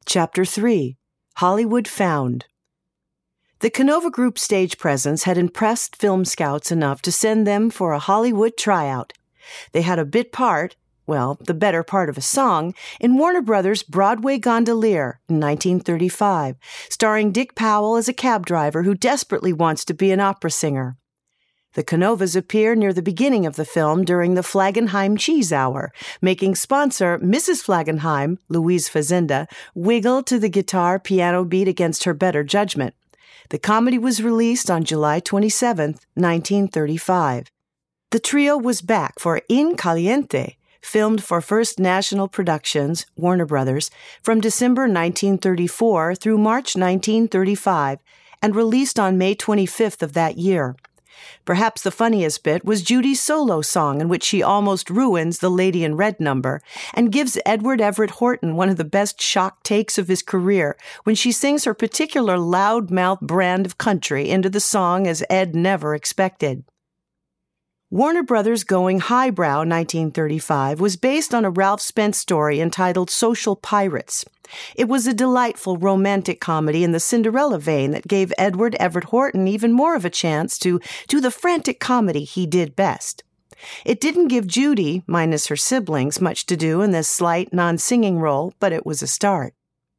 Chapter 3, Hollywood Found. The Canova Group stage presence had impressed film scouts enough to send them for a Hollywood tryout. They had a bit part, the better part of a song, in Warner Brothers' Broadway Gondolier in 1935, starring Dick Powell as a cab driver who desperately wants to be an opera singer. The Canovas appear near the beginning of the film during the Flagenheim Cheese Hour, making sponsor Mrs. Flagenheim, Louise Fazenda, wiggle to the guitar-piano beat against her better judgment. The comedy was released on July 27, 1935. The trio was back for In Caliente, filmed for First National Productions, Warner Brothers, from December 1934 through March 1935, and released on May 25th of that year. Perhaps the funniest bit was Judy's solo song, in which she almost ruins the Lady in Red number and gives Edward Everett Horton one of the best shock takes of his career when she sings her particular loudmouth brand of country into the song as Ed never expected. Warner Brothers' Going Highbrow 1935 was based on a Ralph Spence story entitled Social Pirates. It was a delightful romantic comedy in the Cinderella vein that gave Edward Everett Horton even more of a chance to do the frantic comedy he did best. It didn't give Judy, minus her siblings, much to do in this slight, non-singing role, but it was a start.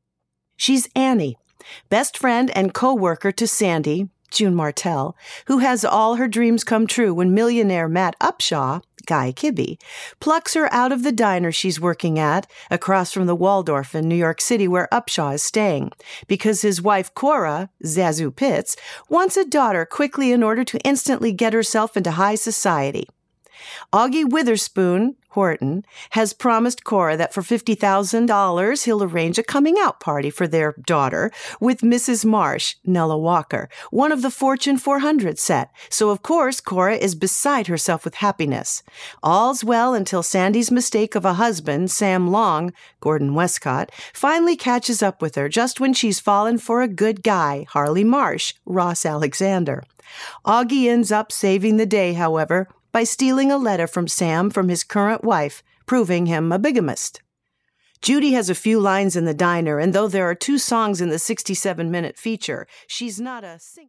She's Annie, best friend and co-worker to Sandy, June Martell, who has all her dreams come true when millionaire Matt Upshaw, Guy Kibbe, plucks her out of the diner she's working at, across from the Waldorf in New York City where Upshaw is staying, because his wife Cora, Zazu Pitts, wants a daughter quickly in order to instantly get herself into high society. Augie Witherspoon, Horton, has promised Cora that for $50,000 he'll arrange a coming-out party for their daughter with Mrs. Marsh, Nella Walker, one of the Fortune 400 set, so of course Cora is beside herself with happiness. All's well until Sandy's mistake of a husband, Sam Long, Gordon Westcott, finally catches up with her just when she's fallen for a good guy, Harley Marsh, Ross Alexander. Augie ends up saving the day, however, by stealing a letter from Sam from his current wife, proving him a bigamist. Judy has a few lines in the diner, and though there are 2 songs in the 67-minute feature, she's not a singer.